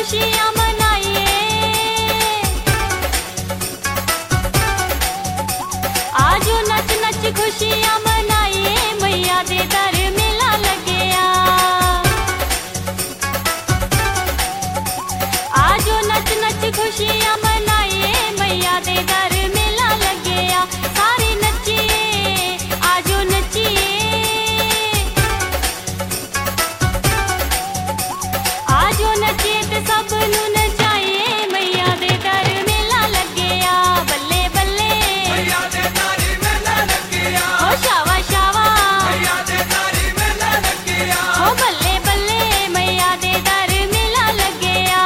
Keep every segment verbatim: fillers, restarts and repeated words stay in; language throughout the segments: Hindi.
खुशियां मनाइए, आजो नच नच खुशियां मनाइए, मैया दे दर मेला लगेया। आजो नच नच खुशियां मनाइए, मैया दे दर मेला लगेया। सारे नचिए आजो नचिए, आजो नचिए ते सब नू नचाइए, मैया दे दर मेला लगेया। बल्ले बल्ले मैया दे दर मेला लगेया, हो शावा शावा मैया दे दर मेला लगेया, हो बल्ले बल्ले मैया दे दर मेला लगेया।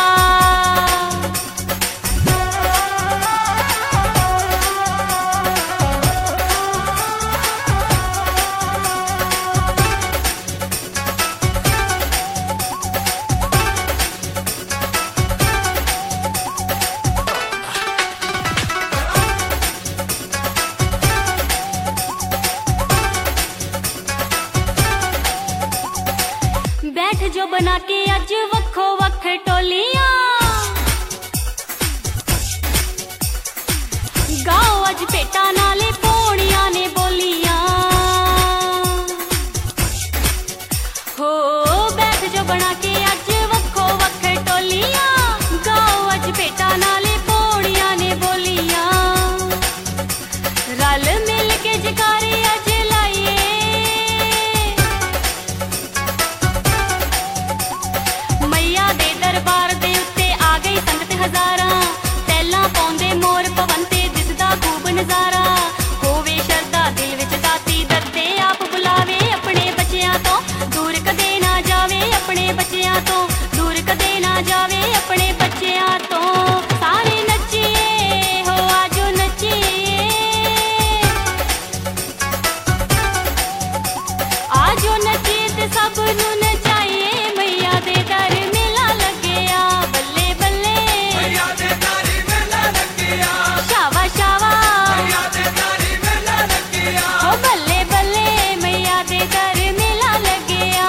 बैठ जो बना के अज वक्खो वक्ख टोलियां, गाओ अज पेटा नाले पौड़ियां ने बोलियां। हो बैठ जो बना के अज वक्खो वक्ख टोलियां, गाओ अज पेटा नाले पौड़ियां ने बोलियां। रल मिल के जकारे अज लाइए, मैया दे दरबार दे उत्ते आ गई संगत हजारां। तैलां पाउंदे मोर पवन ते दिसदा खूब नजारा। होवे शरदा दिल विच दाती दत्ते आप बुलावे, अपने बच्चियां तो दूर कदे ना जावे, अपने बच्चियां तो दूर कदे ना जावे, अपने बच्चियां तो। सारे नचिए हो आजो नचिए, आजो नचिए ते सब नू नचाइए, मैया दे दर मेला लगेया। बल्ले बल्ले मैया दे दर मेला लगेया, शावा शावा मैया दे दर मेला लगेया, हो बल्ले बल्ले मैया दे दर मेला लगेया।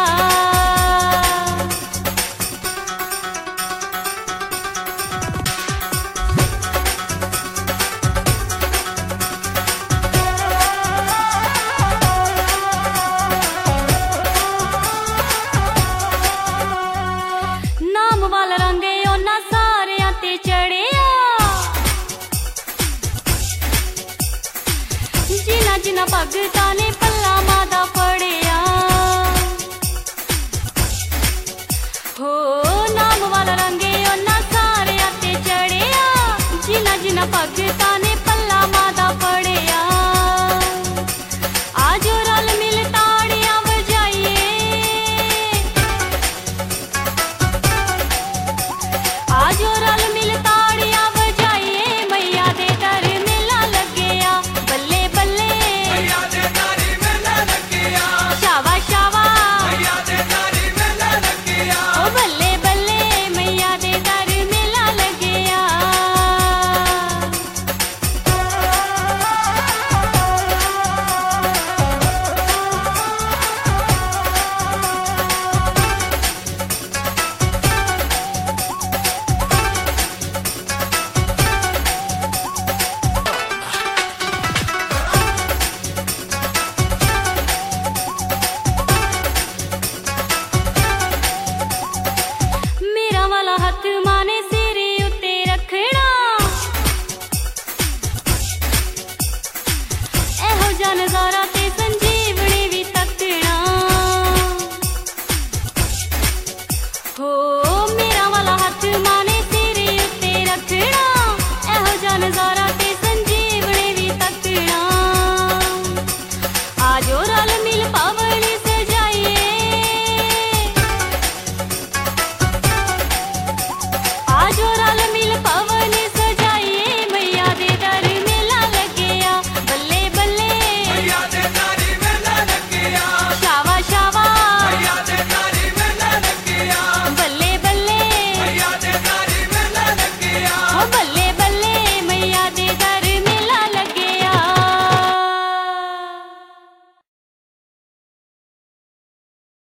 नाम वाला रंगे ओना सारियां ते चढ़िया, जिना जिना भगतां ने पल्ला मादा फड़िया। हो नाम वाला रंगे ओना सारियां ते चढ़िया, जिना जिना भगतां ने